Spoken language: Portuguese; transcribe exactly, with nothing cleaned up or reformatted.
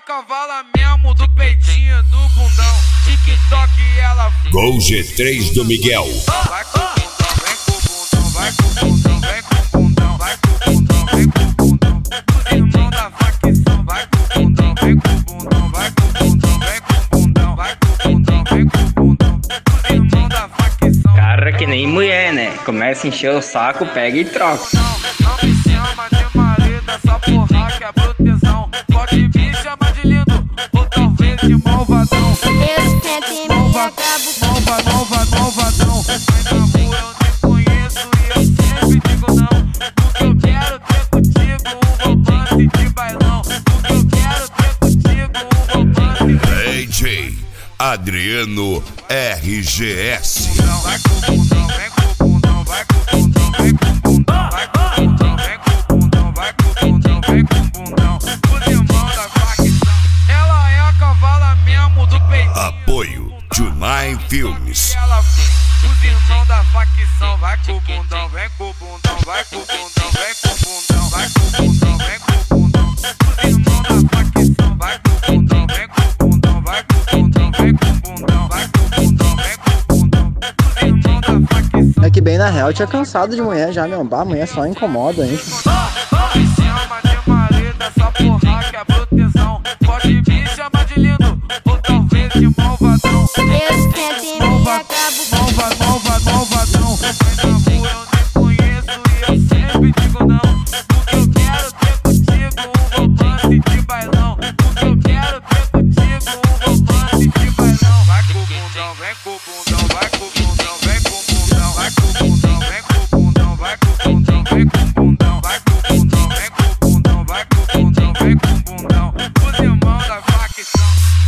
cavala mesmo do peitinho do bundão. TikTok ela Gol G três do Miguel. vai com o bundão, vem com o bundão, vai com o bundão, vem com o bundão, vai com o bundão, vem com o bundão. Os irmãos da facção, vai com o bundão, vem com o bundão, vai com o bundão, vem com o bundão, vai com o bundão, vem com o bundão. Os irmãos da facção. Cara que nem mulher, né? Começa a encher o saco, pega e troca. Não, não me chama de marido, essa porra que é proteção. Pode me chamar de lindo, ou talvez de malvadão. Eu sento e me acabo. Malva, malva, malvadão. Mas na rua eu te conheço e eu sempre digo não. Porque eu quero ter contigo um romance de bailão. Porque eu quero ter contigo um romance de D J Adriano R G S. bundão. Vai com o bundão, vem com o bundão, vai com o bundão, vem com o bundão, vai com o bundão, vem com o bundão, vai com o bundão, vem com o bundão. Os irmãos da facção, ela é a cavala mesmo do peitinho. Apoio Tunai Filmes. Ela, os irmãos da facção, vai com o bundão, vem com o bundão, vai com o bundão, vem com o bundão, vai com o bundão, vem com o bundão. Os irmãos da facção, vai com o bundão, vem com o bundão, vai com o bundão, vem com o bundão, vai com o bundão, vem com o bundão. Os irmãos da facção. É que bem na real eu tinha cansado de mulher já, meu. Bah, mulher só incomoda, hein? Me chama de marido, essa porra que é proteção. Pode me chamar de lindo, ou talvez de malvadão. Eu sento e me acabo. Malva, malva, malvadão. Mas na rua eu te conheço e eu sempre digo não. Porque eu quero ter contigo um romance de bailão. Porque eu quero ter contigo um romance de bailão. Vai com o bundão, vem com o bundão, vai com o bundão, vem com o bundão, vai com o bundão, vem com o bundão, vai com o bundão, vem com o bundão, vai com o bundão, vem com o bundão, vai com o bundão, vem com o bundão. Os irmãos da facção.